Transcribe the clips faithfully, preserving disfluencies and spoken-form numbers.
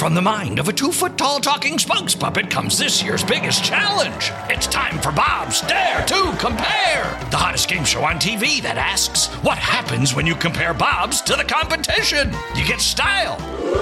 From the mind of a two-foot-tall talking spokes puppet comes this year's biggest challenge. It's time for Bob's Dare to Compare, the hottest game show on T V that asks, what happens when you compare Bobs to the competition? You get style.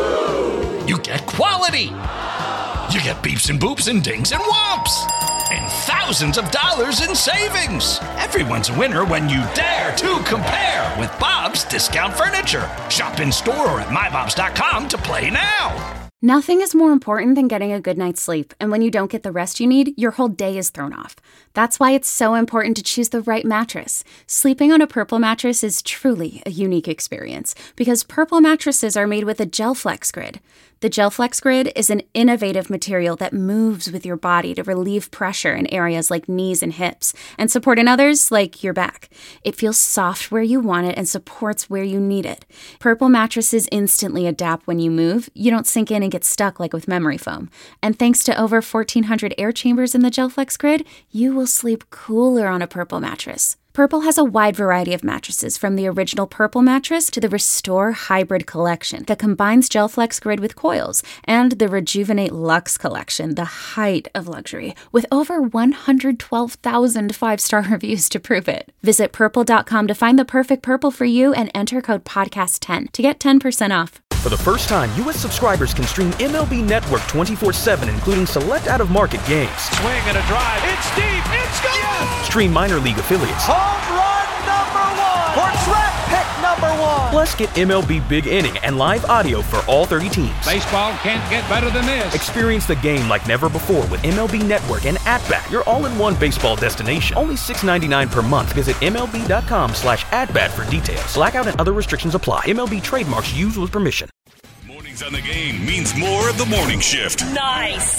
You get quality. You get beeps and boops and dings and whomps. And thousands of dollars in savings. Everyone's a winner when you dare to compare with Bob's Discount Furniture. Shop in store or at my bobs dot com to play now. Nothing is more important than getting a good night's sleep, and when you don't get the rest you need, your whole day is thrown off. That's why it's so important to choose the right mattress. Sleeping on a Purple mattress is truly a unique experience, because Purple mattresses are made with a GelFlex Grid. The GelFlex Grid is an innovative material that moves with your body to relieve pressure in areas like knees and hips, and support in others like your back. It feels soft where you want it and supports where you need it. Purple mattresses instantly adapt when you move. You don't sink in and get stuck like with memory foam. And thanks to over fourteen hundred air chambers in the GelFlex Grid, you will sleep cooler on a Purple mattress. Purple has a wide variety of mattresses, from the original Purple mattress to the Restore Hybrid collection that combines GelFlex Grid with coils, and the Rejuvenate Luxe collection, the height of luxury, with over one hundred twelve thousand five-star reviews to prove it. Visit purple dot com to find the perfect Purple for you and enter code podcast ten to get ten percent off. For the first time, U S subscribers can stream M L B Network twenty-four seven, including select out-of-market games. Swing and a drive. It's deep. It's gone. Yes! Stream minor league affiliates. Home run number one. Or draft pick number one. Plus, get M L B Big Inning and live audio for all thirty teams. Baseball can't get better than this. Experience the game like never before with M L B Network and At-Bat, your all-in-one baseball destination. Only six dollars and ninety-nine cents per month. Visit M L B dot com slash at-bat for details. Blackout and other restrictions apply. M L B trademarks used with permission. On the game means more of the morning shift. Nice.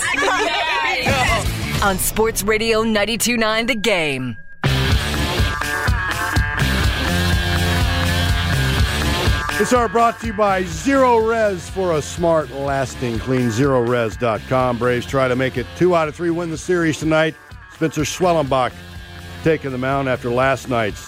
nice. On Sports Radio ninety-two point nine The Game. This hour brought to you by Zero Res for a smart, lasting, clean. Zero Res dot com. Braves try to make it two out of three, win the series tonight. Spencer Schwellenbach taking the mound after last night's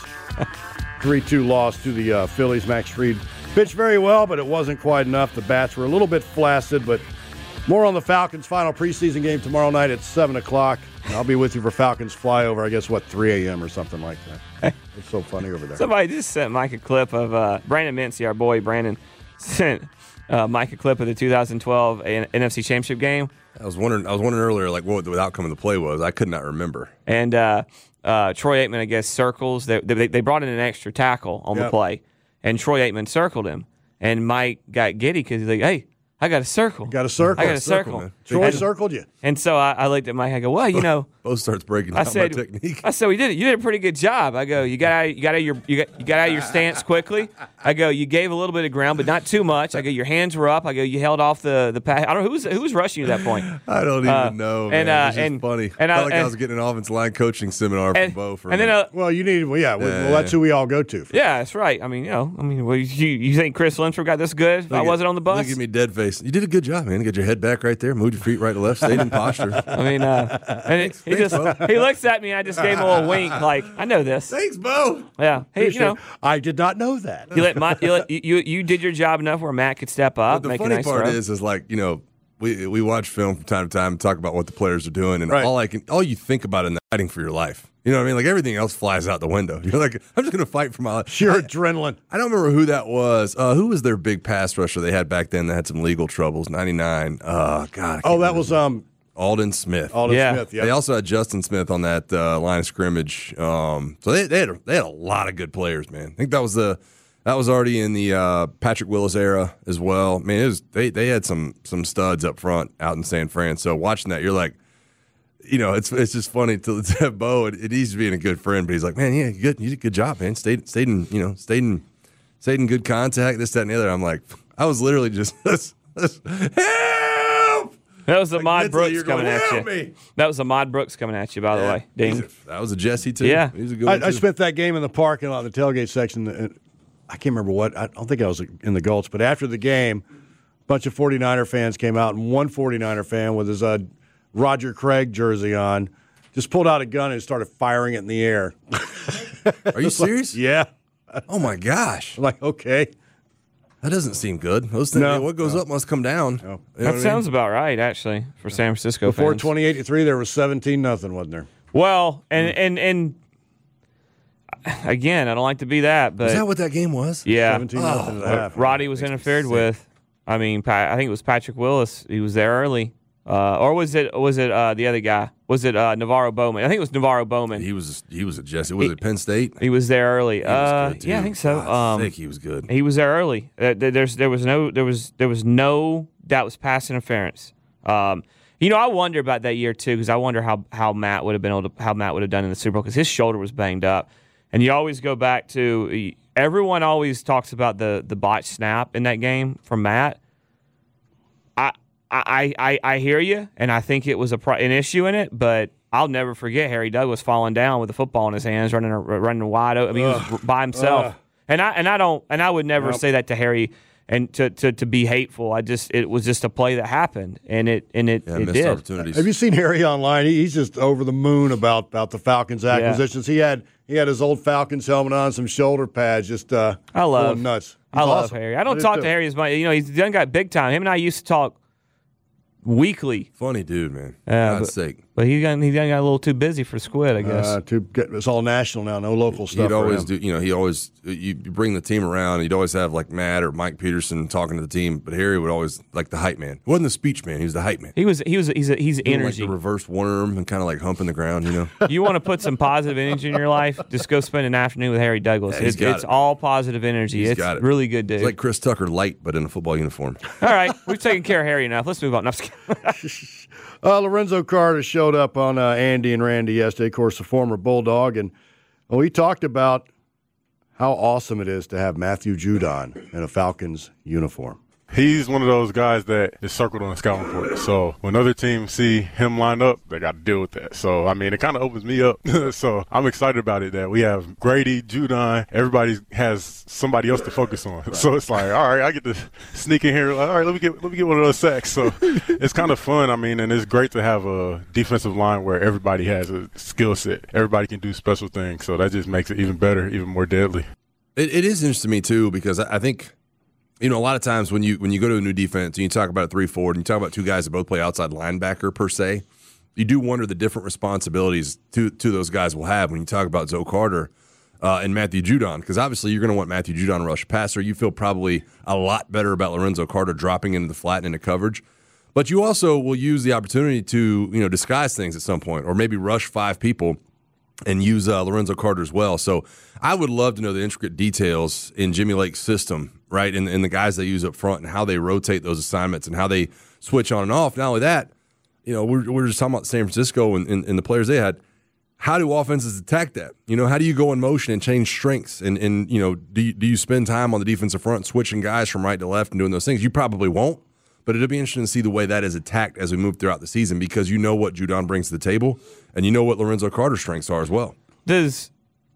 three two loss to the uh, Phillies. Max Fried pitched very well, but it wasn't quite enough. The bats were a little bit flaccid, but more on the Falcons' final preseason game tomorrow night at seven o'clock. And I'll be with you for Falcons flyover, I guess, what, three a.m. or something like that. It's so funny over there. Somebody just sent Mike a clip of uh, Brandon Mincy, our boy Brandon, sent uh, Mike a clip of the two thousand twelve N F C Championship game. I was wondering I was wondering earlier, like, what the outcome of the play was. I could not remember. And uh, uh, Troy Aikman, I guess, circles. They, they, they brought in an extra tackle on Yep. the play. And Troy Aikman circled him. And Mike got giddy because he's like, hey, I got a circle. Got a circle. I got a Circle, circle. man. Troy and, circled you. and so I, I looked at Mike. I go, well, you know. Bo starts breaking I down said, my technique. I said, we did it. You did a pretty good job. I go, you got out, you got out of your, you got, you got out of your stance quickly. I go, you gave a little bit of ground, but not too much. I go, your hands were up. I go, you held off the the pass. I don't know who was who was rushing you at that point. I don't even Uh, know, and, man. uh, It's just and- funny. and I I- felt like I and- was getting an offensive line coaching seminar And, from Bo for and a then, minute. uh, Well, you need, well, yeah, well, well, that's who we all go to. yeah, that's right. I mean, you know, I mean, well, you you think Chris Lindstrom got this good? If I Look at- wasn't on the bus. Look at me, dead face. You did a good job, man. Get your head back right there. Moved your feet right to left. Stayed in posture. I mean, uh, and it, he just he looks at me. And I just gave him a little wink, like I know this. Thanks, Bo. Yeah, hey, you know, I did not know that. you let, my, you, let you you did your job enough where Matt could step up, But the make funny a nice part throw. is, is like, you know, we we watch film from time to time and talk about what the players are doing, and Right. all I can, all you think about in the fighting for your life. You know what I mean? Like everything else flies out the window. You're like, I'm just going to fight for my life. Sheer I, adrenaline. I don't remember who that was. Uh, who was their big pass rusher they had back then that had some legal troubles? ninety-nine. Oh, God. I can't Oh, that remember. was um Alden Smith. Alden Yeah. Smith. Yeah. They also had Justin Smith on that uh, line of scrimmage. Um, so they, they had a, they had a lot of good players, man. I think that was the that was already in the uh, Patrick Willis era as well. Man, it was they they had some some studs up front out in San Fran. So watching that, you're like, you know, it's it's just funny to, to have Bo. It, it he's being a good friend, but he's like, man, yeah, you good, you did a good job, man. Stayed stayed in you know stayed in stayed in good contact. This that and the other. I'm like, I was literally just help. That was the Like, Ahmad mentally, Brooks you're coming going, at you. "Help me." That was Ahmad Brooks coming at you, by the way. Ding. He's a- that was a Jesse too. Yeah. he's a good one I, I too. spent that game in the parking lot in the tailgate section. And I can't remember what. I don't think I was in the Gulch, but after the game, a bunch of 49er fans came out, and one 49er fan with his uh, Roger Craig jersey on just pulled out a gun and started firing it in the air. Are you serious? Yeah. Oh my gosh. I'm like, okay. That doesn't seem good. Those things, No. what goes No. up must come down. No. You know That what I sounds mean? about right, actually, for San Francisco Before fans. twenty-eight to three, there was seventeen nothing, wasn't there? Well, and and and again, I don't like to be that, but Is that what that game was? yeah, seventeen nothing at a half. Roddy was interfered with. I mean, Pa- I think it was Patrick Willis. He was there early, uh, or was it was it uh, the other guy? Was it uh, Navarro Bowman? I think it was Navarro Bowman. He was he was a Jesse. Was He- it Penn State? He was there early. He was uh, good, too. yeah, I think so. God, Um, sick, he was good. He was there early. Uh, there- there's there was no there was there was no that was pass interference. Um, you know, I wonder about that year too because I wonder how how Matt would have been able to how Matt would have done in the Super Bowl because his shoulder was banged up, and you always go back to everyone always talks about the the botched snap in that game from Matt. I I I, I hear you, and I think it was a pro- an issue in it, but I'll never forget Harry Douglas falling down with the football in his hands, running running wide open. I mean, he was by himself. Ugh. And I and I don't and I would never Nope. say that to Harry and to, to, to be hateful. I just it was just a play that happened and it and it, Yeah, it missed did. opportunities. Have you seen Harry online? He, he's just over the moon about, about the Falcons acquisitions. He had he had his old Falcons helmet on, some shoulder pads, just uh, I love going nuts. I He's love awesome. Harry. I don't do talk too. to Harry as much. You know, he's done got big time. Him and I used to talk weekly. Funny dude, man. Yeah, God's but- sake. But he got he done got a little too busy for Squid, I guess. Uh, to get, it's all national now, no local stuff. He'd for always him. do, you know, he always, you you bring the team around, he'd always have like Matt or Mike Peterson talking to the team, but Harry would always, like the hype man. He wasn't the speech man, he was the hype man. he was he was he's a, he's Doing, energy. Like the reverse worm and kind of like humping the ground, you know? You want to put some positive energy in your life? Just go spend an afternoon with Harry Douglas. Yeah, he's It- got it's it. all positive energy. He's it's got it. really good, dude. It's like Chris Tucker light, but in a football uniform. All right, we've taken care of Harry enough. Let's move on. No, I'm just kidding. Uh, Lorenzo Carter showed up on uh, Andy and Randy yesterday, of course, a former Bulldog, and well, we talked about how awesome it is to have Matthew Judon in a Falcons uniform. He's one of those guys that is circled on the scouting report. So when other teams see him line up, they got to deal with that. So, I mean, it kind of opens me up. So I'm excited about it that we have Grady, Judon. Everybody has somebody else to focus on. Right. So it's like, all right, I get to sneak in here. All right, let me get let me get one of those sacks. So it's kind of fun. I mean, and it's great to have a defensive line where everybody has a skill set. Everybody can do special things. So that just makes it even better, even more deadly. It, it is interesting to me, too, because I I think – you know, a lot of times when you when you go to a new defense and you talk about a three four and you talk about two guys that both play outside linebacker per se, you do wonder the different responsibilities two, two of those guys will have when you talk about Zoe Carter uh, and Matthew Judon. Because obviously you're going to want Matthew Judon to rush passer. You feel probably a lot better about Lorenzo Carter dropping into the flat and into coverage. But you also will use the opportunity to, you know, disguise things at some point or maybe rush five people and use uh, Lorenzo Carter as well. So I would love to know the intricate details in Jimmy Lake's system, right, and, and the guys they use up front and how they rotate those assignments and how they switch on and off. Not only that, you know, we're, we're just talking about San Francisco and, and, and the players they had. How do offenses attack that? You know, how do you go in motion and change strengths? And, and you know, do you, do you spend time on the defensive front switching guys from right to left and doing those things? You probably won't. But it'll be interesting to see the way that is attacked as we move throughout the season because you know what Judon brings to the table and you know what Lorenzo Carter's strengths are as well. Does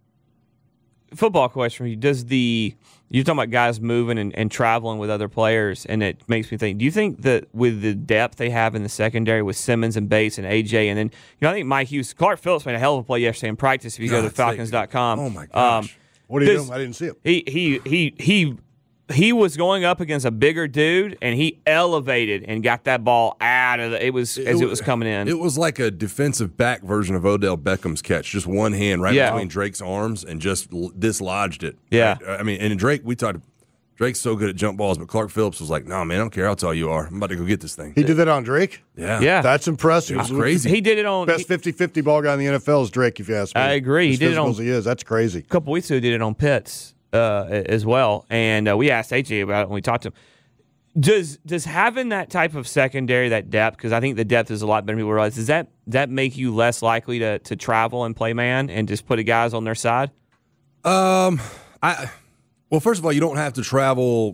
football question for you? Does the you're talking about guys moving and, and traveling with other players, and it makes me think. Do you think that with the depth they have in the secondary with Simmons and Bates and A J, and then you know I think Mike Hughes, Clark Phillips made a hell of a play yesterday in practice. If you go to Falcons dot com, oh my gosh, um, what are you does, doing? I didn't see it. He he he he. He was going up against a bigger dude, and he elevated and got that ball out of the. It was as it was coming in. It was like a defensive back version of Odell Beckham's catch, just one hand right Yeah. between Drake's arms and just l- dislodged it. Yeah. Right? I mean, and Drake, we talked. Drake's so good at jump balls, but Clark Phillips was like, "No, man, I don't care how tall you are. I'm about to go get this thing." He did that on Drake? Yeah, Yeah. That's impressive. It was crazy. He did it on Best he- fifty-fifty ball guy in the N F L is Drake, if you ask me. I agree. As He did it physical on- as he is. That's crazy. A couple weeks ago, did it on Pitts uh, as well, and uh, we asked A J about it when we talked to him. Does does having that type of secondary, that depth, because I think the depth is a lot better than people realize, does that does that make you less likely to to travel and play man and just put a guys on their side? Um, I well, first of all, you don't have to travel.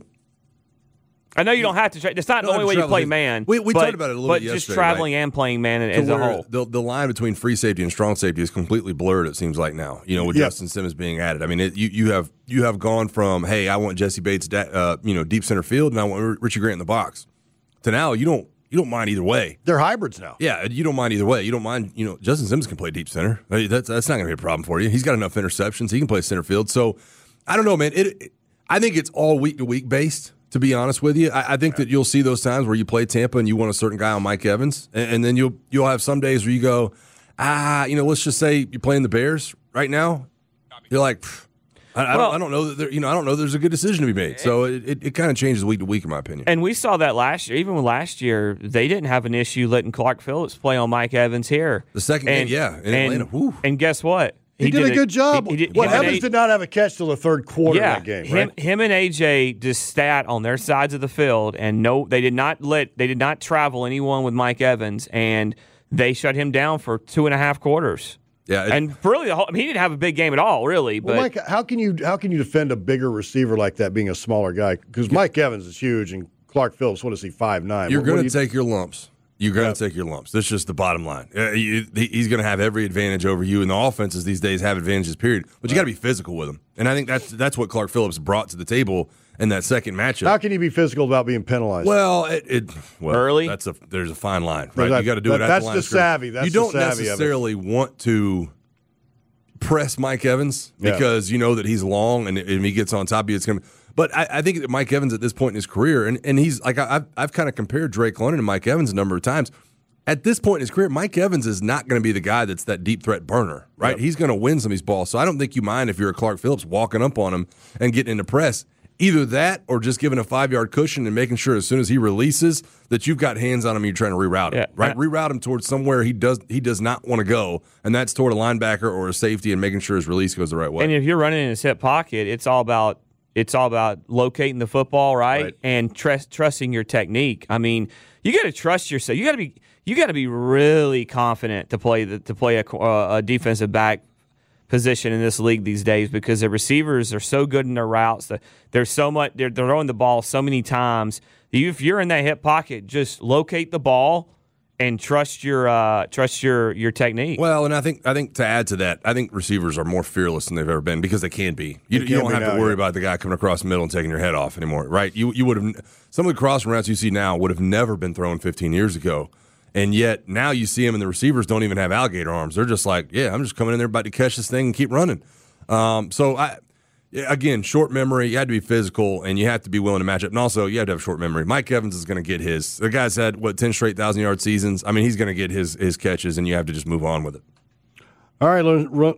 I know you don't have to. Tra- it's not the don't only have way to you play travel. man. We- we but, talked about it a little but bit just yesterday, traveling right? and playing man to as a where whole. The, the line between free safety and strong safety is completely blurred, it seems like now, you know, with Yep. Justin Simmons being added. I mean, it, you, you have you have gone from, hey, I want Jesse Bates, da- uh, you know, deep center field, and I want R- Richie Grant in the box, to now you don't you don't mind either way. They're hybrids now. Yeah, you don't mind either way. You don't mind, you know, Justin Simmons can play deep center. I mean, That's that's not going to be a problem for you. He's got enough interceptions. He can play center field. So, I don't know, man. It, it I think it's all week to week based. to be honest with you. I, I think that you'll see those times where you play Tampa and you want a certain guy on Mike Evans, and, and then you'll you'll have some days where you go, ah, you know, let's just say you're playing the Bears right now. You're like, I, I, well, don't, I don't know that there, you know, I don't know there's a good decision to be made. So it, it, it kind of changes week to week, in my opinion. And we saw that last year. Even with last year, they didn't have an issue letting Clark Phillips play on Mike Evans here. The second and, game, yeah, in and, Atlanta. Whew. And guess what? He, he did, did a good job. He, he did, well, Evans A, did not have a catch till the third quarter yeah, of that game. Him, Right? him and A J just sat on their sides of the field, and no, they did not let they did not travel anyone with Mike Evans, and they shut him down for two and a half quarters. Yeah, it, and really, the whole, I mean, he didn't have a big game at all, really. But well, Mike, how can you how can you defend a bigger receiver like that being a smaller guy? Because Mike Evans is huge, and Clark Phillips, what is he, five nine? You're going to you take your lumps. You're going to yeah. take your lumps. That's just the bottom line. Uh, you, he's going to have every advantage over you, and the offenses these days have advantages, period. But you got to be physical with him. And I think that's that's what Clark Phillips brought to the table in that second matchup. How can you be physical without being penalized? Well, it, it well, early. That's a there's a fine line, right? That, you got to do that, it. At that's the, line the of scrimmage. savvy. That's you don't the savvy necessarily want to press Mike Evans yeah. because you know that he's long, and if he gets on top of you, it's going to. But I, I think that Mike Evans at this point in his career, and, and he's like I've I've kind of compared Drake London and Mike Evans a number of times. At this point in his career, Mike Evans is not going to be the guy that's that deep threat burner, right? Yep. He's going to win some of these balls. So I don't think you mind if you're a Clark Phillips walking up on him and getting into press. Either that or just giving a five-yard cushion and making sure as soon as he releases that you've got hands on him and you're trying to reroute him, yeah. right? Reroute him towards somewhere he does he does not want to go, and that's toward a linebacker or a safety and making sure his release goes the right way. And if you're running in his hip pocket, it's all about it's all about locating the football, right? right. And trust, trusting your technique. I mean, you got to trust yourself. You got to be you got to be really confident to play the, to play a, a defensive back position in this league these days because the receivers are so good in their routes. There's so much they're throwing the ball so many times. If you're in that hip pocket, just locate the ball and trust your uh, trust your your technique. Well, and I think I think to add to that, I think receivers are more fearless than they've ever been because they can be. You, you don't have now, to worry yeah. about the guy coming across the middle and taking your head off anymore, right? You you would have some of the crossing routes you see now would have never been thrown fifteen years ago. And yet now you see them, and the receivers don't even have alligator arms. They're just like, yeah, I'm just coming in there about to catch this thing and keep running. Um, so, I, again, short memory. You had to be physical, and you have to be willing to match up. And also, you have to have short memory. Mike Evans is going to get his. The guy's had, what, ten straight one thousand-yard seasons? I mean, he's going to get his his catches, and you have to just move on with it. All right,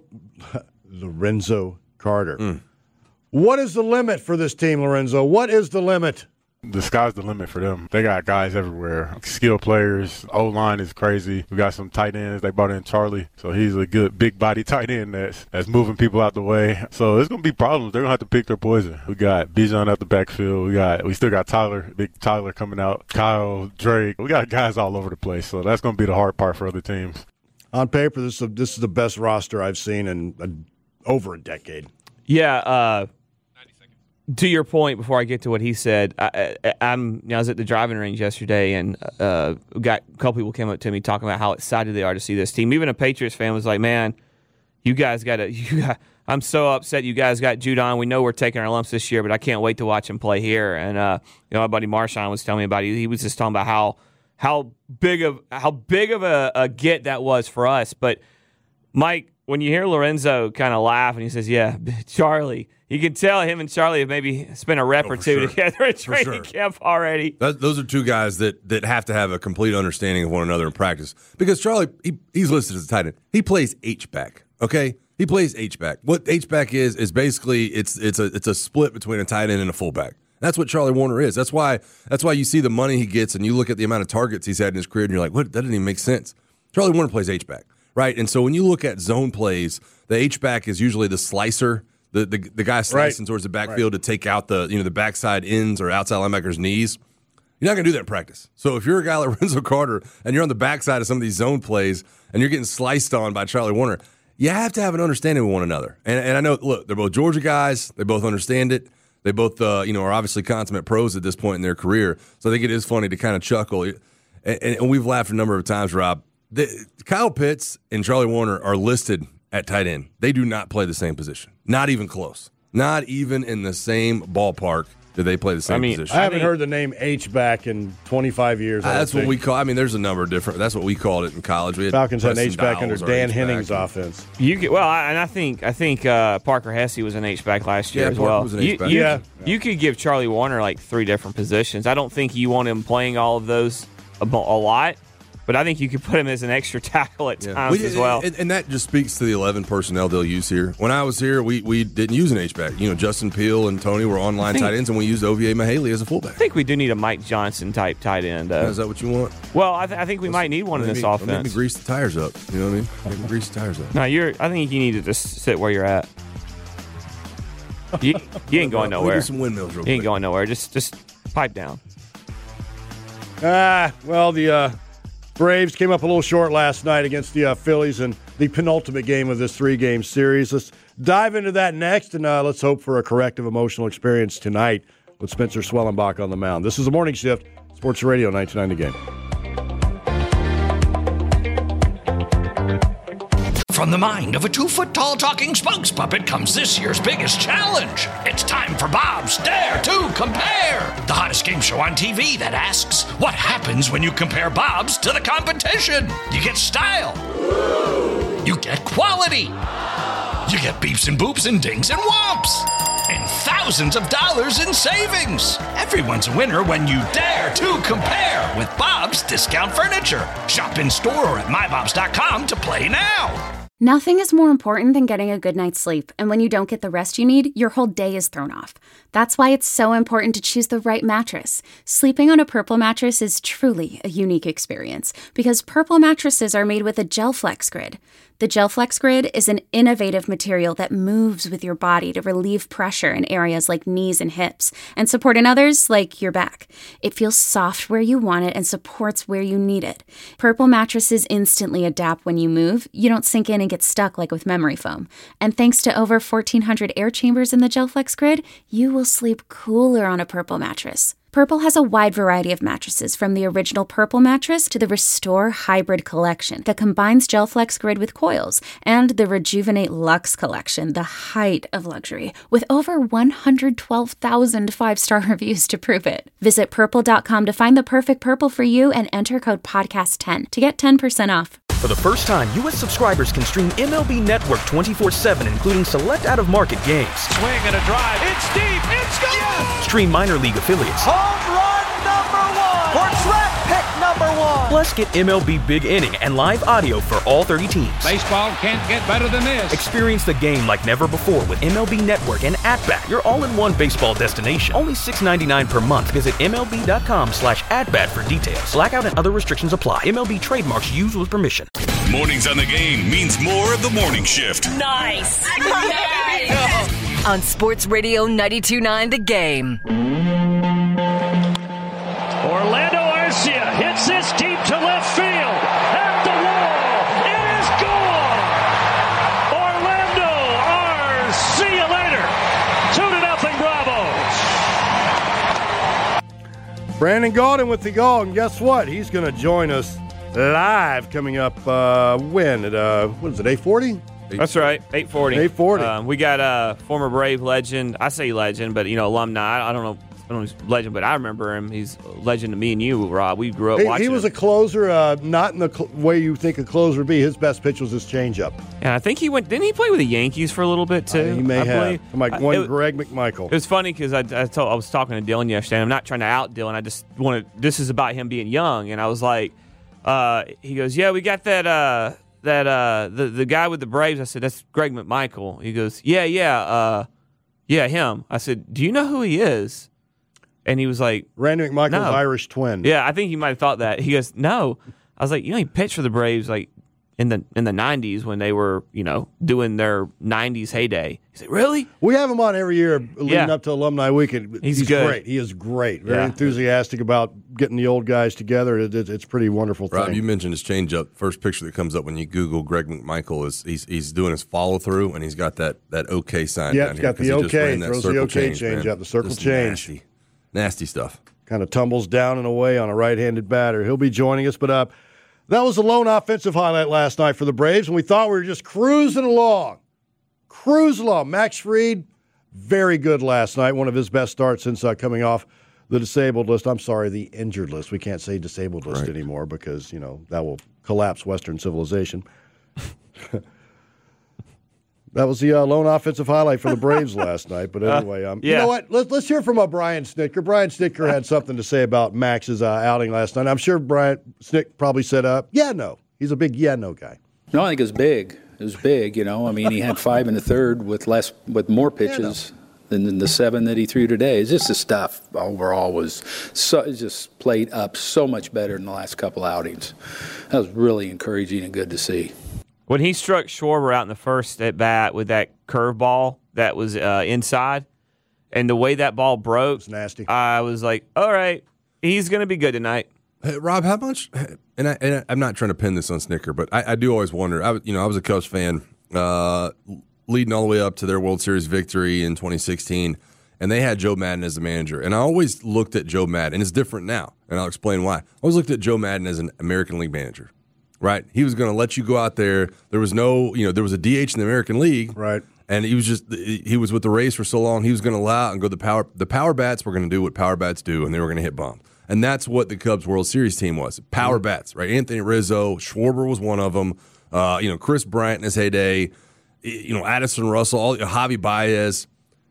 Lorenzo Carter. Mm. What is the limit for this team, Lorenzo? What is the limit? The sky's the limit for them. They got guys everywhere. Skilled players. O-line is crazy. We got some tight ends. They brought in Charlie. So he's a good big body tight end that's, that's moving people out the way. So there's going to be problems. They're going to have to pick their poison. We got Bijan out the backfield. We got we still got Tyler, big Tyler coming out. Kyle, Drake. We got guys all over the place. So that's going to be the hard part for other teams. On paper, this is, a, this is the best roster I've seen in a, over a decade. Yeah, uh, to your point, before I get to what he said, I, I, I'm, you know, I was at the driving range yesterday, and uh, got a couple people came up to me talking about how excited they are to see this team. Even a Patriots fan was like, "Man, you guys got to." You got, I'm so upset you guys got Judon. We know we're taking our lumps this year, but I can't wait to watch him play here. And uh, you know, my buddy Marshawn was telling me about it. He was just talking about how how big of how big of a, a get that was for us. But Mike, when you hear Lorenzo kind of laugh and he says, "Yeah, Charlie." You can tell him and Charlie have maybe spent a rep oh, or two sure. together at training sure. camp already. That, those are two guys that that have to have a complete understanding of one another in practice. Because Charlie, he, he's listed as a tight end. He plays H-back, okay? He plays H-back. What H-back is is basically it's it's a it's a split between a tight end and a fullback. That's what Charlie Warner is. That's why that's why you see the money he gets and you look at the amount of targets he's had in his career and you're like, what? That didn't even make sense. Charlie Warner plays H-back, right? And so when you look at zone plays, the H-back is usually the slicer. The, the the guy slicing right. towards the backfield right. to take out the you know the backside ends or outside linebackers' knees. You're not going to do that in practice. So if you're a guy like Lorenzo Carter and you're on the backside of some of these zone plays and you're getting sliced on by Charlie Warner, you have to have an understanding with one another. And, and I know, look, they're both Georgia guys. They both understand it. They both uh, you know are obviously consummate pros at this point in their career. So I think it is funny to kind of chuckle. And, and, and we've laughed a number of times, Rob. The, Kyle Pitts and Charlie Warner are listed at tight end. They do not play the same position. Not even close. Not even in the same ballpark Did they play the same I mean, position? I haven't I think, heard the name H-back in twenty-five years. Uh, I that's don't what we think. call. I mean, there's a number of different. That's what we called it in college. We had Falcons had an Preston H-back under Dowles, our Dan H-back. Henning's offense. You could, well, I, and I think I think uh, Parker Hesse was an H-back last year Yeah, as Parker well. was an You- H-back. You, Yeah. you could give Charlie Warner like three different positions. I don't think you want him playing all of those a, a lot, but I think you could put him as an extra tackle at Yeah. times We- as well. And, and that just speaks to the eleven personnel they'll use here. When I was here, we, we didn't use an H-back. You know, Justin Peel and Tony were online think- tight ends, and we used O V A Mahaley as a fullback. I think we do need a Mike Johnson type tight end. Uh, Is that what you want? well, I, th- I think we might need one in Maybe- this or offense. Maybe grease the tires up. You know what I mean? Maybe grease the tires up. No, you're. I think you need to just sit where you're at. You, you ain't going We'll nowhere. do some windmills real You ain't quick. going nowhere. Just just pipe down. Ah, well, the uh, Braves came up a little short last night against the uh, Phillies in the penultimate game of this three-game series. Let's dive into that next, and uh, let's hope for a corrective emotional experience tonight with Spencer Swellenbach on the mound. This is the Morning Shift, Sports Radio ninety-nine The Game. From the mind of a two-foot-tall talking spokes puppet comes this year's biggest challenge. It's time for Bob's Dare to Compare, the hottest game show on T V that asks, what happens when you compare Bob's to the competition? You get style. You get quality. You get beeps and boops and dings and whomps. And thousands of dollars in savings. Everyone's a winner when you dare to compare with Bob's Discount Furniture. Shop in store or at my bobs dot com to play now. Nothing is more important than getting a good night's sleep, and when you don't get the rest you need, your whole day is thrown off. That's why it's so important to choose the right mattress. Sleeping on a Purple mattress is truly a unique experience because Purple mattresses are made with a GelFlex Grid. The GelFlex Grid is an innovative material that moves with your body to relieve pressure in areas like knees and hips and support in others like your back. It feels soft where you want it and supports where you need it. Purple mattresses instantly adapt when you move. You don't sink in and get stuck like with memory foam. And thanks to over fourteen hundred air chambers in the GelFlex Grid, you will sleep cooler on a Purple mattress. Purple has a wide variety of mattresses, from the original Purple mattress to the Restore Hybrid collection that combines GelFlex Grid with coils, and the Rejuvenate Luxe collection, the height of luxury, with over one hundred twelve thousand five-star reviews to prove it. Visit purple dot com to find the perfect Purple for you and enter code podcast ten to get ten percent off. For the first time, U S subscribers can stream M L B Network twenty-four seven, including select out-of-market games. Swing and a drive. It's deep. It's gone. Yes! Stream minor league affiliates. Home run number one. Or draft pick number one. Plus, get M L B Big Inning and live audio for all thirty teams. Baseball can't get better than this. Experience the game like never before with M L B Network and At-Bat, your all-in-one baseball destination. Only six dollars and ninety-nine cents per month. Visit M L B dot com slash at-bat for details. Blackout and other restrictions apply. M L B trademarks used with permission. Mornings on the Game means more of the morning shift. Nice. Nice. On Sports Radio ninety-two point nine The Game. Orlando Arcia hits this deep to left field. At the wall. It is gone. Orlando Arcia. See you later. Two to nothing Bravos. Brandon Gaudin with the goal, and guess what? He's going to join us live coming up uh, when? At, uh, what is it, eight forty? That's right, eight forty. eight forty. Um, we got a uh, former Brave legend. I say legend, but, you know, alumni. I don't know. I don't know if he's legend, but I remember him. He's a legend to me and you, Rob. We grew up He, watching he was him. a closer, uh, not in the cl- way you think a closer would be. His best pitch was his changeup. Yeah, I think he went. Didn't he play with the Yankees for a little bit too? Uh, he may I have. believe? From like I- one it- Greg McMichael. It was funny because I, I told I was talking to Dylan yesterday. And I'm not trying to out Dylan. I just wanted. This is about him being young, and I was like, uh, he goes, "Yeah, we got that uh, that uh, the the guy with the Braves." I said, "That's Greg McMichael." He goes, "Yeah, yeah, uh, yeah, him." I said, "Do you know who he is?" And he was like, Randy McMichael's no. Irish twin. Yeah, I think he might have thought that. He goes, "No." I was like, "You know, he pitched for the Braves like in the in the nineties when they were, you know, doing their nineties heyday." He's like, "Really?" We have him on every year leading Yeah. up to Alumni Weekend. He's good. great. He is great. Very Yeah. enthusiastic about getting the old guys together. It, it, it's a pretty wonderful Rob, thing. you mentioned his changeup. First picture that comes up when you Google Greg McMichael is he's he's doing his follow through, and he's got that that OK sign Yeah, down he's here. got the 'cause he just OK, ran that throws the circle OK change, change man. up, the circle Just change. Nasty, nasty stuff. Kind of tumbles down and away on a right-handed batter. He'll be joining us, but uh, that was the lone offensive highlight last night for the Braves, and we thought we were just cruising along. Cruise along. Max Fried very good last night. One of his best starts since uh, coming off the disabled list. I'm sorry, the injured list. We can't say disabled list Right. anymore because, you know, that will collapse Western civilization. That was the uh, lone offensive highlight for the Braves last night. But anyway, um, yeah. you know what? Let's, let's hear from uh, Brian Snitker. Brian Snitker had something to say about Max's uh, outing last night. I'm sure Brian Snick probably said, uh, yeah, no. He's a big yeah, no guy. No, I think it was big. It was big, you know. I mean, he had five in the third with less, with more pitches yeah, no. than the seven that he threw today. It's just the stuff overall was so, it just played up so much better in the last couple outings. That was really encouraging and good to see. When he struck Schwarber out in the first at bat with that curveball that was uh, inside, and the way that ball broke, it's nasty. I was like, all right, he's going to be good tonight. Hey, Rob, how much? And, I, and I'm not trying to pin this on Snicker, but I, I do always wonder. I, you know, I was a Cubs fan, uh, leading all the way up to their World Series victory in twenty sixteen, and they had Joe Madden as the manager. And I always looked at Joe Madden, and it's different now, and I'll explain why. I always looked at Joe Madden as an American League manager. Right, he was going to let you go out there. There was no, you know, there was a D H in the American League. Right, and he was just he was with the Rays for so long. He was going to allow and go the power. The power bats were going to do what power bats do, and they were going to hit bombs. And that's what the Cubs World Series team was: power mm-hmm. bats. Right, Anthony Rizzo, Schwarber was one of them. Uh, you know, Chris Bryant in his heyday. You know, Addison Russell, all, Javi Baez.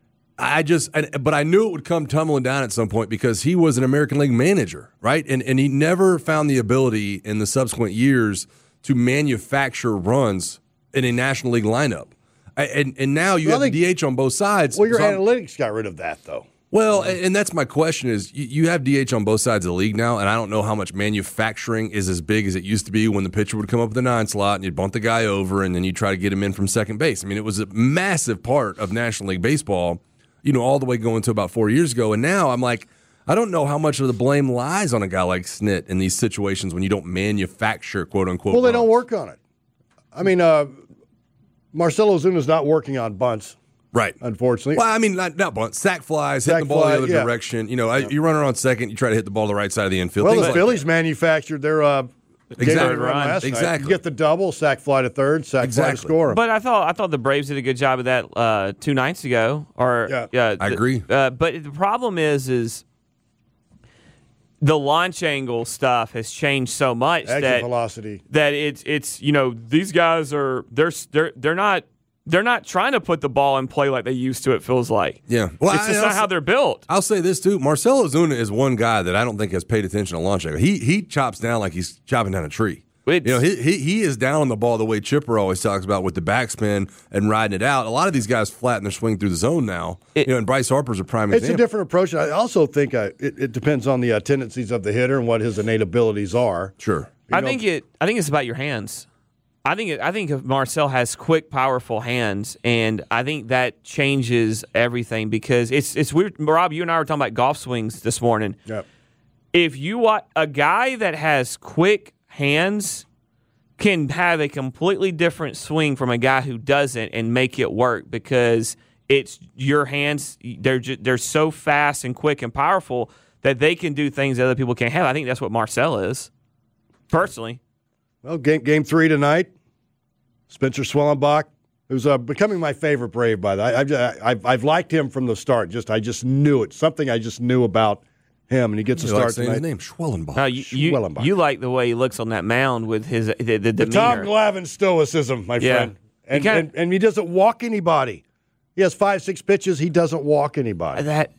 I just, but I knew it would come tumbling down at some point because he was an American League manager, right? And and he never found the ability in the subsequent years to manufacture runs in a National League lineup. And and now you well, have the D H on both sides. Well, your so analytics got rid of that, though. Well, and that's my question is, you have D H on both sides of the league now, and I don't know how much manufacturing is as big as it used to be when the pitcher would come up with the nine slot and you'd bunt the guy over and then you'd try to get him in from second base. I mean, it was a massive part of National League Baseball, you know, all the way going to about four years ago. And now I'm like, I don't know how much of the blame lies on a guy like Snit in these situations when you don't manufacture, quote unquote. Well, they runs. don't work on it. I mean, uh, Marcell Ozuna's not working on bunts. Right. Unfortunately. Well, I mean, not, not bunts, sack flies, sack hitting the ball fly, the other yeah. direction. You know, yeah. I, you run around second, you try to hit the ball the right side of the infield. Well, Things the like Phillies that. manufactured their uh, exactly. run last exactly. night. You get the double, sack fly to third, sack exactly. fly to score. But I thought I thought the Braves did a good job of that uh, two nights ago. Or yeah, yeah I the, agree. Uh, but the problem is, is the launch angle stuff has changed so much Exit that velocity that it's it's you know these guys are they're they're they're not. They're not trying to put the ball in play like they used to, it feels like. Yeah. Well, it's just I, not how they're built. I'll say this, too. Marcell Ozuna is one guy that I don't think has paid attention to launch angle. He he chops down like he's chopping down a tree. It's, you know, he, he he is down on the ball the way Chipper always talks about with the backspin and riding it out. A lot of these guys flatten their swing through the zone now. It, you know, and Bryce Harper's a prime it's example. It's a different approach. I also think uh, it, it depends on the uh, tendencies of the hitter and what his innate abilities are. Sure. You I know, think it. I think it's about your hands. I think it, I think if Marcell has quick, powerful hands, and I think that changes everything because it's it's weird. Rob, you and I were talking about golf swings this morning. Yep. If you want a guy that has quick hands can have a completely different swing from a guy who doesn't and make it work because it's your hands. They're just, they're so fast and quick and powerful that they can do things that other people can't have. I think that's what Marcell is, personally. Well, game game three tonight. Spencer Swellenbach, who's uh, becoming my favorite Brave, by the way. I've, I've, I've liked him from the start. Just I just knew it. Something I just knew about him, and he gets you a start like saying tonight. His name, Schwellenbach. No, you, you, Schwellenbach. You like the way he looks on that mound with his the, the, the The Tom Glavine stoicism, my yeah. friend. And, he kinda, and, and he doesn't walk anybody. He has five, six pitches. He doesn't walk anybody. That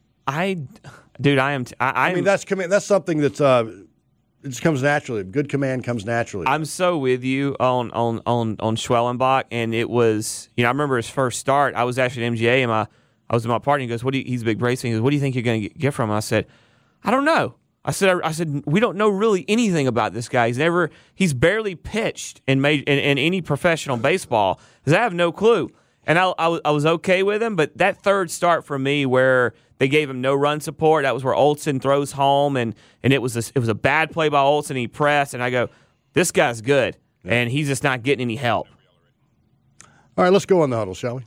I, dude, I am. T- I, I mean, that's that's something that's uh, it just comes naturally. Good command comes naturally. I'm so with you on on on on Schwellenbach, and it was you know I remember his first start. I was actually at M G A, and my I was at my party. And he goes, "What do you, he's a big Braves fan. He goes, what do you think you're going to get from him?" I said, "I don't know." I said, I, I said, we don't know really anything about this guy. He's never, he's barely pitched in, made, in, in any professional baseball. Because I have no clue. And I, I, I was okay with him, but that third start for me where they gave him no run support, that was where Olson throws home, and, and it was a, it was a bad play by Olson. He pressed, and I go, this guy's good, yeah. and he's just not getting any help. All right, let's go on the huddle, shall we?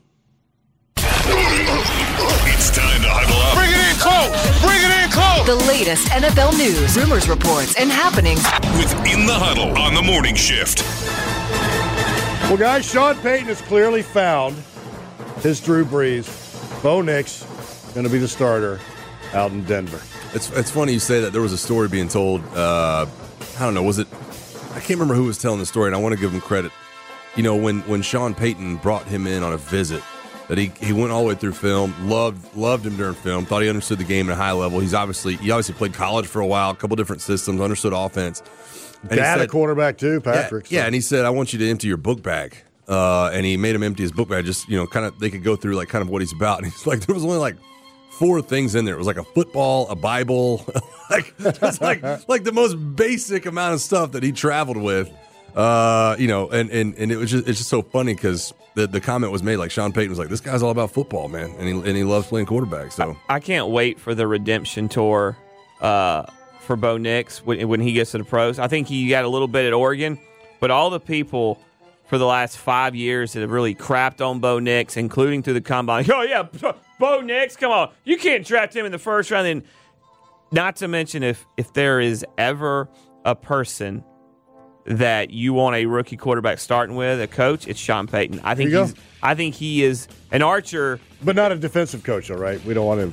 It's time to huddle up. Bring it in close. Bring it in close. The latest N F L news, rumors, reports, and happenings with In the Huddle on the morning shift. Well, guys, Sean Payton has clearly found his Drew Brees. Bo Nix going to be the starter out in Denver. It's it's funny you say that. There was a story being told. Uh, I don't know. Was it? I can't remember who was telling the story, and I want to give him credit. You know, when when Sean Payton brought him in on a visit, that he, he went all the way through film, loved loved him during film, thought he understood the game at a high level. He's obviously he obviously played college for a while, a couple different systems, understood offense. And Dad, a quarterback too, Patrick. Yeah, so. yeah, and he said, "I want you to empty your book bag." Uh, and he made him empty his book bag, just you know, kind of they could go through like kind of what he's about. And he's like, there was only like four things in there. It was like a football, a Bible, like just like like the most basic amount of stuff that he traveled with. Uh, you know, and, and, and it was just it's just so funny because the, the comment was made like Sean Payton was like, this guy's all about football, man, and he and he loves playing quarterback. So I, I can't wait for the redemption tour uh, for Bo Nix when, when he gets to the pros. I think he got a little bit at Oregon, but all the people for the last five years that have really crapped on Bo Nix, including through the combine. Oh yeah, Bo Nix, come on, you can't draft him in the first round. And not to mention if if there is ever a person that you want a rookie quarterback starting with, a coach, it's Sean Payton. I think he's. Go. I think he is an Archer, but not a defensive coach. All right, we don't want him.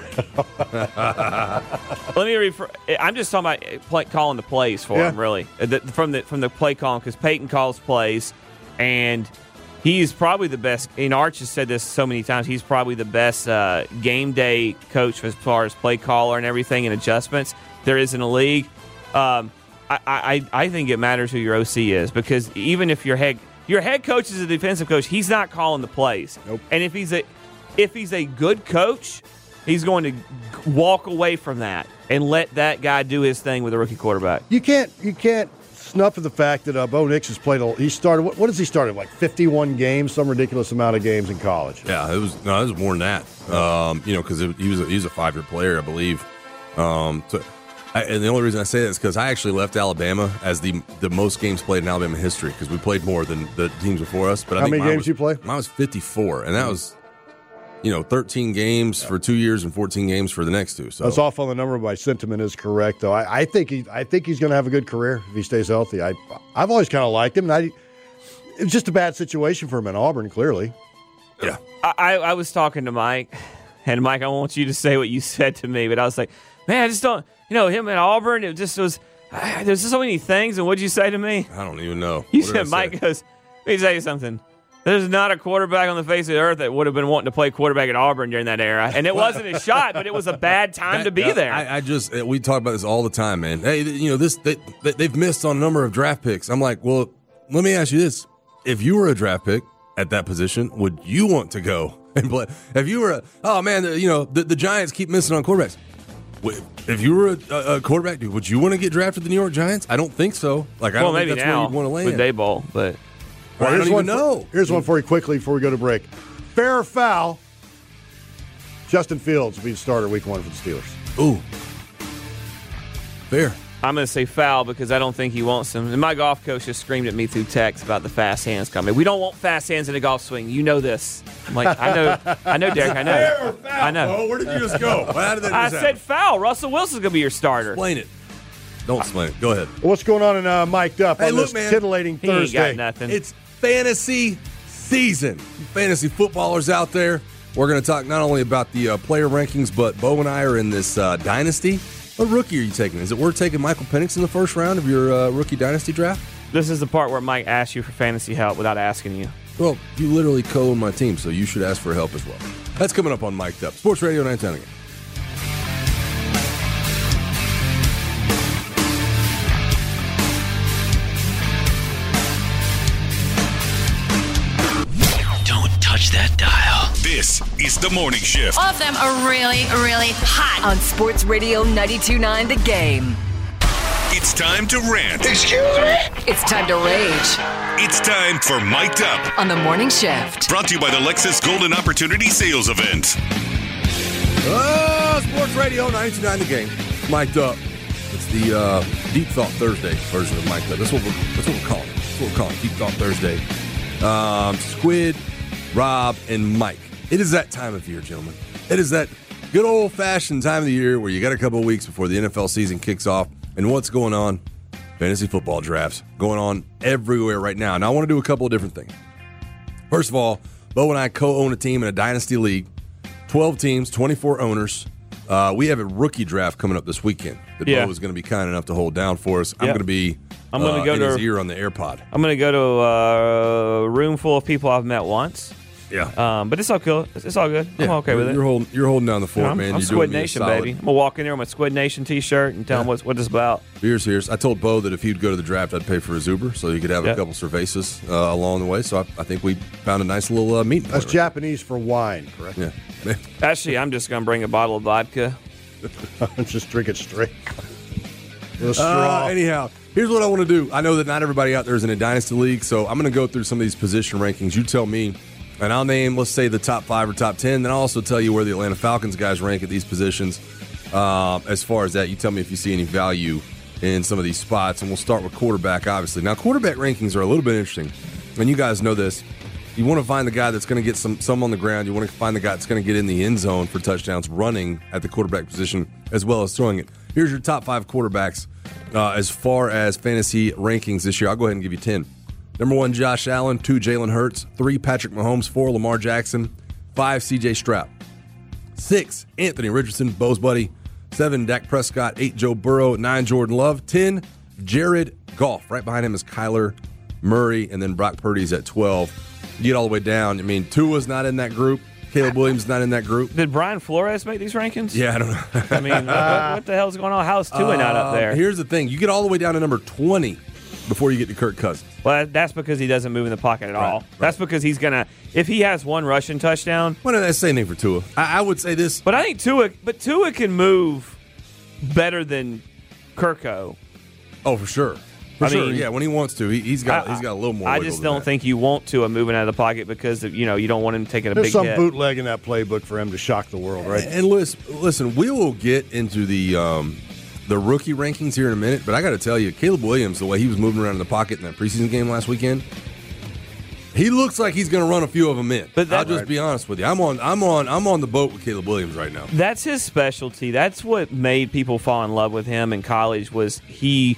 Let me refer. I'm just talking about play, calling the plays for yeah. him, really, the, from the from the play calling because Payton calls plays, and he's probably the best. And Arch has said this so many times. He's probably the best uh, game day coach as far as play caller and everything and adjustments there is in the league. Um, I, I, I think it matters who your O C is because even if your head your head coach is a defensive coach, he's not calling the plays. Nope. And if he's a if he's a good coach, he's going to walk away from that and let that guy do his thing with a rookie quarterback. You can't you can't snuff at the fact that uh, Bo Nix has played. A, he started. What, what has he started? Like fifty-one games, some ridiculous amount of games in college. Yeah, it was no, it was more than that. Um, you know, because he was a, he was a five year player, I believe. Um, so. I, and the only reason I say that is because I actually left Alabama as the the most games played in Alabama history because we played more than the teams before us. But I How think many games was, you play? Mine was fifty-four, and that was, you know, thirteen games for two years and fourteen games for the next two. So that's off on the number. My sentiment is correct, though. I, I think he I think he's going to have a good career if he stays healthy. I I've always kind of liked him. And I, it was just a bad situation for him in Auburn, clearly. Yeah, I, I was talking to Mike, and Mike, I want you to say what you said to me, but I was like, man, I just don't. You know, him at Auburn, it just was, uh, there's just so many things, and what'd you say to me? I don't even know. You said, Mike goes, let me tell you something. There's not a quarterback on the face of the earth that would have been wanting to play quarterback at Auburn during that era. And it wasn't a shot, but it was a bad time that, to be there. I, I just, we talk about this all the time, man. Hey, you know, this they, they've missed on a number of draft picks. I'm like, well, let me ask you this. If you were a draft pick at that position, would you want to go and play? If you were a, oh, man, you know, the, the Giants keep missing on quarterbacks. If you were a, a quarterback, dude, would you want to get drafted to the New York Giants? I don't think so. Like, I well, don't maybe think that's now where you'd want to land with Daboll, but well, I don't even one know. For, here's one for you quickly before we go to break. Fair or foul? Justin Fields will be the starter week one for the Steelers. Ooh, fair. I'm going to say foul because I don't think he wants them. And my golf coach just screamed at me through text about the fast hands coming. We don't want fast hands in a golf swing. You know this. I'm like, I know, I know, Derek. I know. Fair or foul? I know. Oh, where did you just go? How did that I just said happen? foul. Russell Wilson's going to be your starter. Explain it. Don't explain it. Go ahead. What's going on in uh, Mic'd Up hey, on look, this man, titillating he Thursday? Ain't got nothing. It's fantasy season. Fantasy footballers out there. We're going to talk not only about the uh, player rankings, but Bo and I are in this uh, dynasty. What rookie are you taking? Is it worth taking Michael Penix in the first round of your uh, rookie dynasty draft? This is the part where Mike asks you for fantasy help without asking you. Well, you literally co-own my team, so you should ask for help as well. That's coming up on Mic'd Up. Sports Radio nine ten again. Don't touch that dial. This is The Morning Shift. All of them are really, really hot. On Sports Radio ninety-two point nine The Game. It's time to rant. Excuse me? It's time to rage. It's time for Mic'd Up. On The Morning Shift. Brought to you by the Lexus Golden Opportunity Sales Event. Oh, Sports Radio ninety-two point nine The Game. Mic'd Up. It's the uh, Deep Thought Thursday version of Mic'd Up. That's what we're, that's what we're calling it. That's what we're calling it. Deep Thought Thursday. Um, Squid, Rob, and Mike. It is that time of year, gentlemen. It is that good old-fashioned time of the year where you got a couple of weeks before the N F L season kicks off. And what's going on? Fantasy football drafts going on everywhere right now. Now, I want to do a couple of different things. First of all, Bo and I co-own a team in a dynasty league. twelve teams, twenty-four owners. Uh, we have a rookie draft coming up this weekend that Yeah. Bo is going to be kind enough to hold down for us. I'm Yep. going to be I'm gonna uh, go in to- his ear on the AirPod. I'm going to go to a room full of people I've met once. Yeah. Um, but it's all cool. It's, it's all good. I'm Yeah, okay with it. You're holding, you're holding down the You fort, know, I'm, man. I'm You're Squid doing me a Nation, solid. baby. I'm going to walk in there with my Squid Nation t-shirt and tell them what's, what it's about. Here's, here's. I told Bo that if he'd go to the draft, I'd pay for his Uber so he could have Yep. a couple cervezas uh, along the way. So I, I think we found a nice little uh, meeting. That's point Japanese for wine, correct? Yeah. Actually, I'm just going to bring a bottle of vodka. Just drink it straight. With a Uh, straw. anyhow, here's what I want to do. I know that not everybody out there is in a dynasty league, so I'm going to go through some of these position rankings. You tell me, and I'll name, let's say, the top five or top ten. Then I'll also tell you where the Atlanta Falcons guys rank at these positions. Um, as far as that, you tell me if you see any value in some of these spots, and we'll start with quarterback, obviously. Now, quarterback rankings are a little bit interesting, and you guys know this. You want to find the guy that's going to get some some on the ground. You want to find the guy that's going to get in the end zone for touchdowns running at the quarterback position as well as throwing it. Here's your top five quarterbacks uh, as far as fantasy rankings this year. I'll go ahead and give you ten. Number one, Josh Allen. Two, Jalen Hurts. Three, Patrick Mahomes. Four, Lamar Jackson. Five, C J Stroud. Six, Anthony Richardson, Bo's buddy. Seven, Dak Prescott. Eight, Joe Burrow. Nine, Jordan Love. Ten, Jared Goff. Right behind him is Kyler Murray, and then Brock Purdy's at twelve. You get all the way down. I mean, Tua's not in that group. Caleb Williams not in that group. Did Brian Flores make these rankings? Yeah, I don't know. I mean, what, what the hell's going on? How's Tua not up there? Uh, Here's the thing. You get all the way down to number twenty before you get to Kirk Cousins. Well, that's because he doesn't move in the pocket at all. right. That's because he's going to, if he has one rushing touchdown. Well, no, that's the same thing for Tua. I, I would say this. But I think Tua, but Tua can move better than Kirko. Oh, for sure. For I sure. mean, yeah, when he wants to. He, he's got I- he's got a little more I wiggle just than don't that. think you want Tua moving out of the pocket because, of, you know, you don't want him taking a There's big some hit. bootleg in that playbook for him to shock the world, right? And listen, listen, we will get into the um, the rookie rankings here in a minute, but I got to tell you, Caleb Williams, the way he was moving around in the pocket in that preseason game last weekend, he looks like he's going to run a few of them in. But that- I'll just be honest with you, I'm on, I'm on, I'm on the boat with Caleb Williams right now. That's his specialty. That's what made people fall in love with him in college was he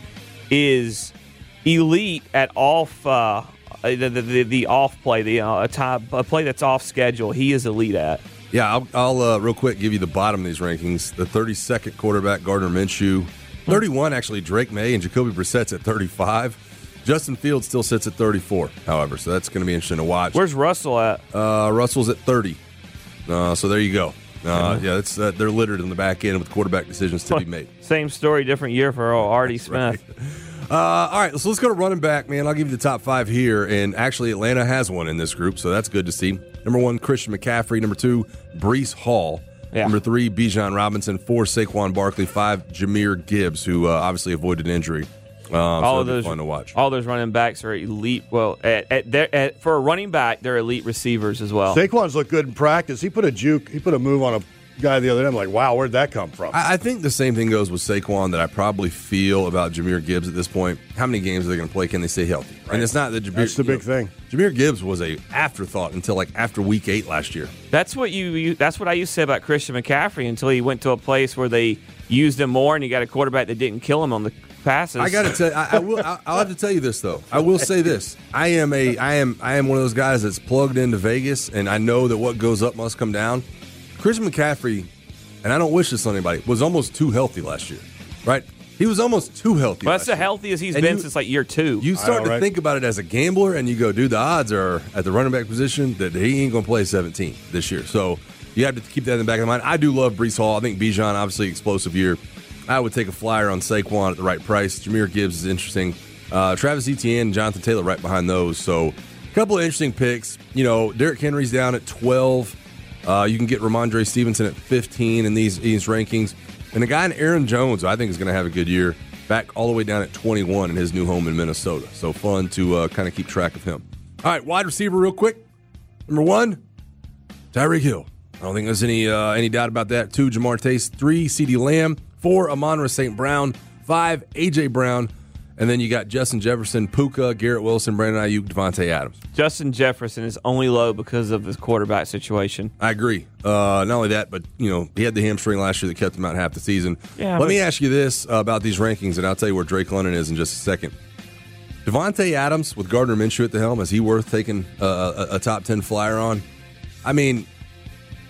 is elite at off uh, the, the the off play, the uh, a, time, a play that's off schedule. He is elite at. Yeah, I'll, I'll uh, real quick give you the bottom of these rankings. The thirty-second quarterback, Gardner Minshew. thirty-one, actually, Drake May and Jacoby Brissett's at thirty-five. Justin Fields still sits at thirty-four, however, so that's going to be interesting to watch. Where's Russell at? Uh, Russell's at thirty. Uh, so there you go. Uh, yeah, it's, uh, they're littered in the back end with quarterback decisions to be made. Same story, different year for Artie Smith. Uh, all right, so let's go to running back, man. I'll give you the top five here, and actually Atlanta has one in this group, so that's good to see. Number one, Christian McCaffrey. Number two, Breece Hall. Yeah. Number three, Bijan Robinson. Four, Saquon Barkley. Five, Jahmyr Gibbs, who uh, obviously avoided injury. Um, all so of that'll be those fun to watch. All those running backs are elite. Well, at, at, they're- at, for a running back, they're elite receivers as well. Saquon's looked good in practice. He put a juke. He put a move on a guy the other day. I'm like, wow, where'd that come from? I, I think the same thing goes with Saquon that I probably feel about Jahmyr Gibbs at this point. How many games are they going to play? Can they stay healthy? Right. And it's not that Jahmyr. That's the you big know, thing. Jahmyr Gibbs was a afterthought until like after week eight last year. That's what you, you. That's what I used to say about Christian McCaffrey until he went to a place where they used him more, and he got a quarterback that didn't kill him on the passes. I got to tell you, I, I will. I, I'll have to tell you this though. I will say this: I am a, I am, I am one of those guys that's plugged into Vegas, and I know that what goes up must come down. Christian McCaffrey, and I don't wish this on anybody, was almost too healthy last year, right? He was almost too healthy. Well, that's last the year. healthiest he's And been you- since like year two. You start know, to right? think about it as a gambler, and you go, dude, the odds are at the running back position that he ain't going to play seventeen this year. So you have to keep that in the back of the mind. I do love Breece Hall. I think Bijan, obviously, explosive year. I would take a flyer on Saquon at the right price. Jahmyr Gibbs is interesting. Uh, Travis Etienne and Jonathan Taylor right behind those. So a couple of interesting picks. You know, Derrick Henry's down at twelve. Uh, you can get Ramondre Stevenson at fifteen in these, these rankings. And a guy in Aaron Jones, who I think is going to have a good year, back all the way down at twenty-one in his new home in Minnesota. So fun to uh, kind of keep track of him. All right, wide receiver real quick. Number one, Tyreek Hill. I don't think there's any uh, any doubt about that. Two, Jamar Chase. Three, CeeDee Lamb. Four, Amon-Ra Saint Brown. Five, A J. Brown. And then you got Justin Jefferson, Puka, Garrett Wilson, Brandon Ayuk, Devontae Adams. Justin Jefferson is only low because of his quarterback situation. I agree. Uh, not only that, but you know he had the hamstring last year that kept him out half the season. Yeah, Let but- me ask you this uh, about these rankings, and I'll tell you where Drake London is in just a second. Devontae Adams with Gardner Minshew at the helm, is he worth taking a, a, a top ten flyer on? I mean,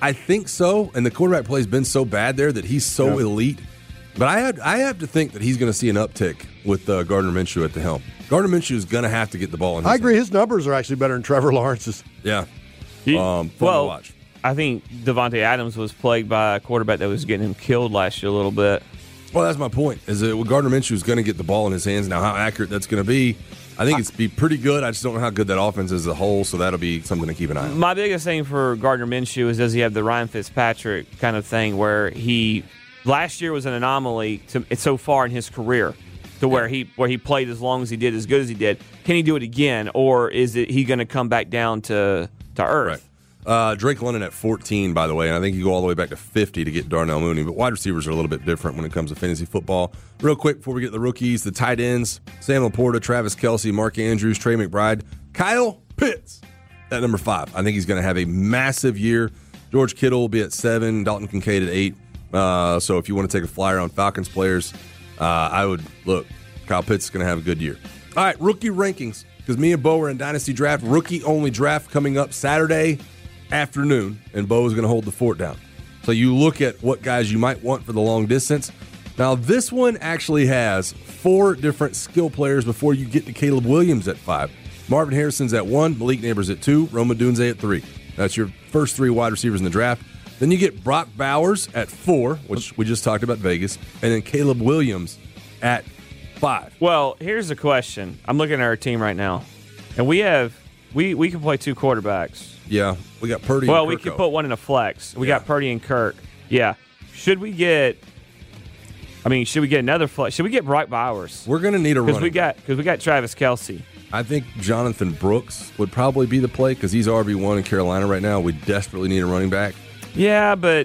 I think so, and the quarterback play has been so bad there that he's so yeah. elite. But I have, I have to think that he's going to see an uptick with uh, Gardner Minshew at the helm. Gardner Minshew is going to have to get the ball in his I agree. hand. His numbers are actually better than Trevor Lawrence's. Yeah. He, um, fun well, to watch. I think Devontae Adams was plagued by a quarterback that was getting him killed last year a little bit. Well, that's my point, is that Gardner Minshew is going to get the ball in his hands. Now, how accurate that's going to be, I think it's be pretty good. I just don't know how good that offense is as a whole, so that'll be something to keep an eye on. My biggest thing for Gardner Minshew is, does he have the Ryan Fitzpatrick kind of thing where he last year was an anomaly to, so far in his career, to where he where he played as long as he did, as good as he did. Can he do it again, or is it he going to come back down to to earth? Right. Uh, Drake London at fourteen, by the way, and I think you go all the way back to fifty to get Darnell Mooney. But wide receivers are a little bit different when it comes to fantasy football. Real quick before we get to the rookies, the tight ends: Sam Laporta, Travis Kelce, Mark Andrews, Trey McBride, Kyle Pitts at number five. I think he's going to have a massive year. George Kittle will be at seven, Dalton Kincaid at eight. Uh, so if you want to take a flyer on Falcons players, uh, I would look. Kyle Pitts is going to have a good year. All right, rookie rankings, because me and Bo are in Dynasty Draft. Rookie only draft coming up Saturday afternoon, and Bo is going to hold the fort down. So you look at what guys you might want for the long distance. Now, this one actually has four different skill players before you get to Caleb Williams at five. Marvin Harrison's at one, Malik Neighbors at two, Rome Odunze at three. That's your first three wide receivers in the draft. Then you get Brock Bowers at four, which we just talked about Vegas, and then Caleb Williams at five. Well, here's the question. I'm looking at our team right now, and we have we we can play two quarterbacks. Yeah, we got Purdy. Well, and we Kirko. could put one in a flex. We Yeah. got Purdy and Kirk. Yeah. Should we get? I mean, should we get another flex? Should we get Brock Bowers? We're going to need a because running we got because we got Travis Kelce. I think Jonathan Brooks would probably be the play because he's R B one in Carolina right now. We desperately need a running back. Yeah, but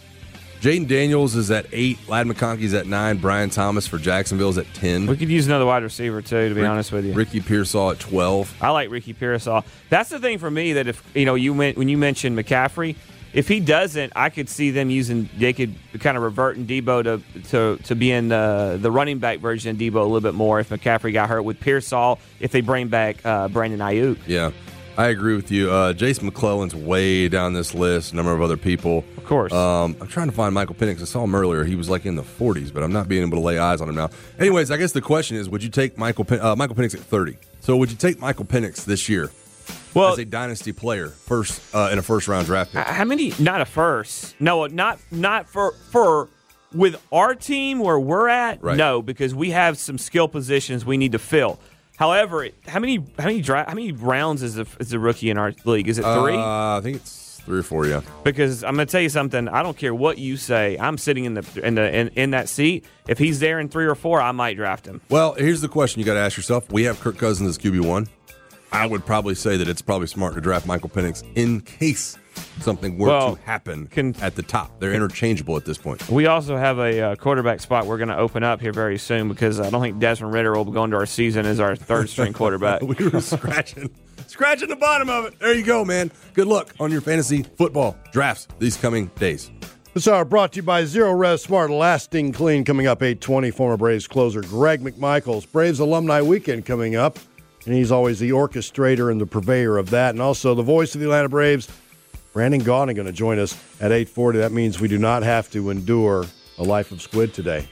Jaden Daniels is at eight. Ladd McConkey's at nine. Brian Thomas for Jacksonville's at ten. we could use another wide receiver too. To be Rick- honest with you, Ricky Pearsall at twelve. I like Ricky Pearsall. That's the thing for me, that if you know you went when you mentioned McCaffrey, if he doesn't, I could see them using. They could kind of revert in Debo to to to being the the running back version of Debo a little bit more if McCaffrey got hurt. With Pearsall, if they bring back uh, Brandon Ayuk. Yeah, I agree with you. Uh, Jason McClellan's way down this list. A number of other people. Of course. Um, I'm trying to find Michael Penix. I saw him earlier. He was like in the forties, but I'm not being able to lay eyes on him now. Anyways, I guess the question is, would you take Michael Pen- uh, Michael Penix at thirty? So would you take Michael Penix this year? Well, as a dynasty player, first uh, in a first round draft pick. How many? Not a first. No, not not for for with our team where we're at. Right. No, because we have some skill positions we need to fill. However, how many how many dra- how many rounds is a is a rookie in our league? Is it three? Uh, I think it's three or four. Yeah. Because I'm going to tell you something. I don't care what you say. I'm sitting in the in the in, in that seat. If he's there in three or four, I might draft him. Well, here's the question you got to ask yourself. We have Kirk Cousins as Q B one. I would probably say that it's probably smart to draft Michael Penix in case something were Well, to happen can- at the top. They're interchangeable at this point. We also have a uh, quarterback spot we're going to open up here very soon, because I don't think Desmond Ridder will go into our season as our third string quarterback. We were scratching, scratching the bottom of it. There you go, man. Good luck on your fantasy football drafts these coming days. This hour brought to you by Zero Res Smart Lasting Clean. Coming up eight twenty, former Braves closer Greg McMichaels. Braves Alumni Weekend coming up, and he's always the orchestrator and the purveyor of that. And also the voice of the Atlanta Braves, Brandon Gaudin, going to join us at eight forty. That means we do not have to endure a life of squid today.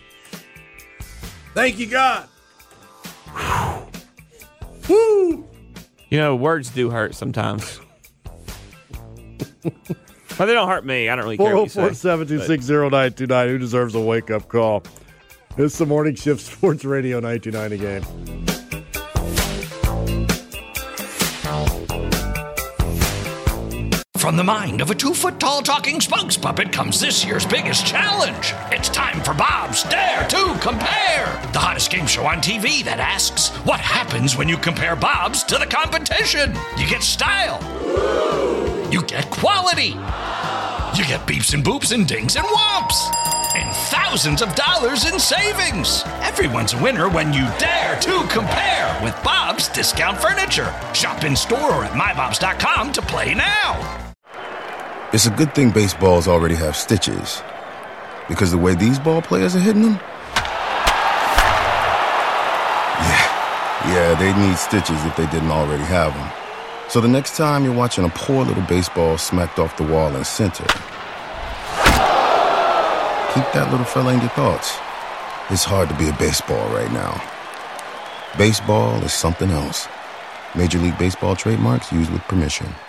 Thank you, God. Woo! You know, words do hurt sometimes. But they don't hurt me. I don't really care what you say. four oh four, seven two six, zero nine two nine. Who deserves a wake-up call? It's the Morning Shift Sports Radio ninety-nine again. From the mind of a two-foot-tall talking spokes puppet comes this year's biggest challenge. It's time for Bob's Dare to Compare, the hottest game show on T V that asks, what happens when you compare Bob's to the competition? You get style. You get quality. You get beeps and boops and dings and whomps. And thousands of dollars in savings. Everyone's a winner when you dare to compare with Bob's Discount Furniture. Shop in store or at my bobs dot com to play now. It's a good thing baseballs already have stitches, because the way these ball players are hitting them, yeah, yeah, they need stitches if they didn't already have them. So the next time you're watching a poor little baseball smacked off the wall in center, keep that little fella in your thoughts. It's hard to be a baseball right now. Baseball is something else. Major League Baseball trademarks used with permission.